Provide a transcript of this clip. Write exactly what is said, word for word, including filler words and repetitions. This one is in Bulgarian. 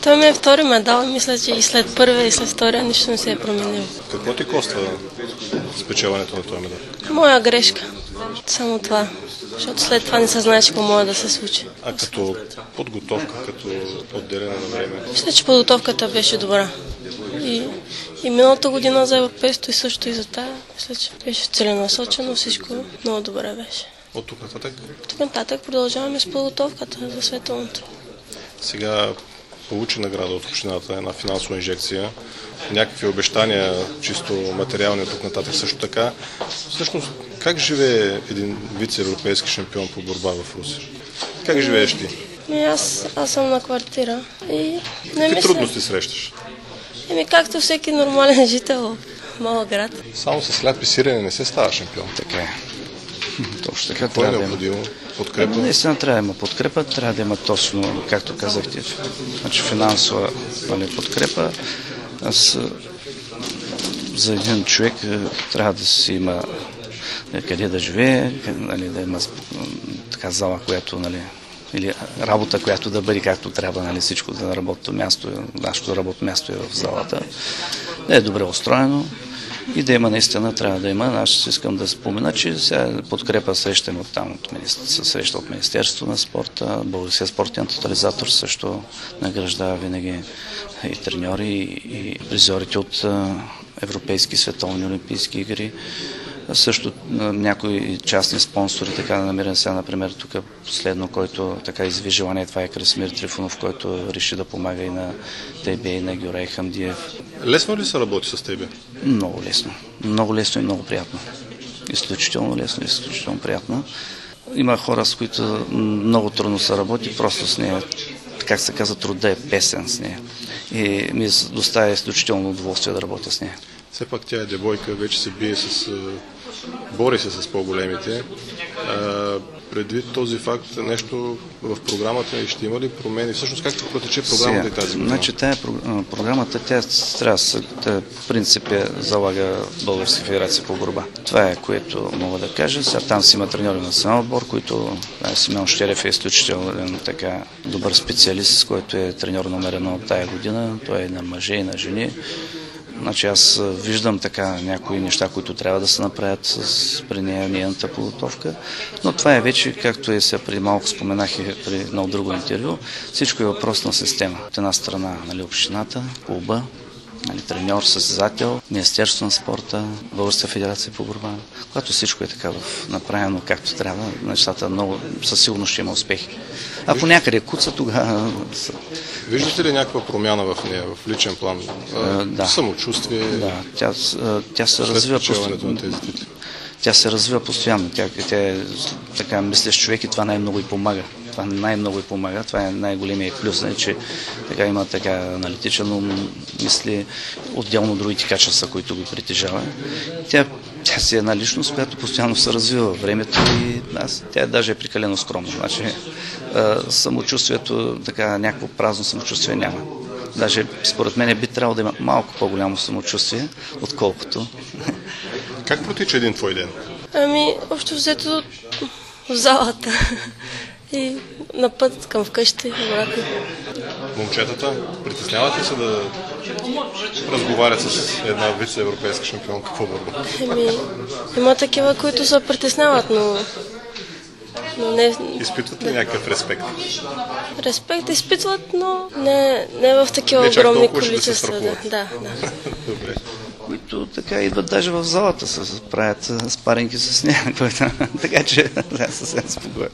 Той ми е втори медал и мисля, че и след първия и след втория нищо не се е променило. Какво ти коства спечелването на този медал? Моя грешка. Само това. Защото след това не се знаеше какво може да се случи. А като подготовка, като отделяне на време? Мисля, че подготовката беше добра. И, и миналата година за европейството и също и за тая. Мисля, че беше целенасочено, всичко много добре беше. От тук нататък? От тук нататък продължаваме с подготовката за световното. Сега получи награда от общината, една финансова инжекция, някакви обещания, чисто материални от тук нататък също така. Всъщност, как живее един вице-европейски шампион по борба в Русе? Как живееш ти? Ми аз, аз съм на квартира и не Какви мисля... трудности срещаш? Еми както всеки нормален жител в малък град. Само с хляб и сирене не се става шампион. Така е. Точно така. Какво е трябва необходимо? Да има. Подкрепа? Наистина трябва да има подкрепа, трябва да има точно, както казахте, значи финансова подкрепа. Аз за един човек трябва да си има къде да живее, нали, да има така зала, която, нали, или работа, която да бъде както трябва, нали, всичко да на работното място, нашето работно място е в залата, да е добре устроено и да има наистина, трябва да има. Аз искам да спомена, че сега подкрепа срещаме от там, от, среща от Министерството на спорта, Българския спортен тотализатор също награждава винаги и треньори, и призорите от европейски световни олимпийски игри. Също някои частни спонсори, така да намирам сега, например, тук последно, който така изви желание, това е Красимир Трифонов, който реши да помага и на ТБ, и на Гюрей Хамдиев. Лесно ли се работи с ТБ? Много лесно. Много лесно и много приятно. Изключително лесно и изключително приятно. Има хора, с които много трудно се работи, просто с нея, как се казва, труда е песен с нея. И ми доставя изключително удоволствие да работя с нея. Все пак тя е девойка, вече се бие с... бори се с по-големите. Предвид този факт, нещо в програмата и ще има ли промени? Всъщност как ще протече програмата и тази година? Значи тая програмата, тя трябва да в принцип залага Българска федерация по борба. Това е, което мога да кажа. Сега там си има треньори на национален отбор, които Симеон Щерев е изключително така добър специалист, който е треньор номер едно от тая година. Той е на мъже и на жени. Значи аз виждам така някои неща, които трябва да се направят с, при нея, нейната подготовка, но това е вече, както и сега преди малко споменах и при едно друго интервю, всичко е въпрос на система. От една страна, нали, общината, клуба, нали, треньор, състезател, Министерство на спорта, Българска федерация по борба. Когато всичко е така направено както трябва, нещата много със сигурност ще има успехи. Ако някъде куца, тогава... Виждате ли някаква промяна в нея, в личен план? А, да. Самочувствие? Да, тя, тя се развива постоянно. Тя се развива постоянно. Тя, тя е така мислещ човек и това най-много и помага. Това най-много и помага. Това е най-големият плюс, не, че така има така аналитичен ум, мисли, отделно другите качества, които го притежава. Тя, тя си е една личност, която постоянно се развива във времето и аз, тя даже е прекалено скромна. Значи, самочувствието, така някакво празно самочувствие няма. Даже според мен би трябвало да има малко по-голямо самочувствие, отколкото. Как протича един твой ден? Ами, общо взето в залата и на път към вкъщи, обратно. Момчетата, притесняват ли се да разговарят с една вице-европейска шампионка по борба? Еми, има такива, които се притесняват, но... но не... Изпитват ли някакъв респект? Респект изпитват, но не, не в такива не огромни количества. количества. Да, да, да. Добре. Които така идват даже в залата, се правят спаринги с нея, така че да, съвсем спокойно.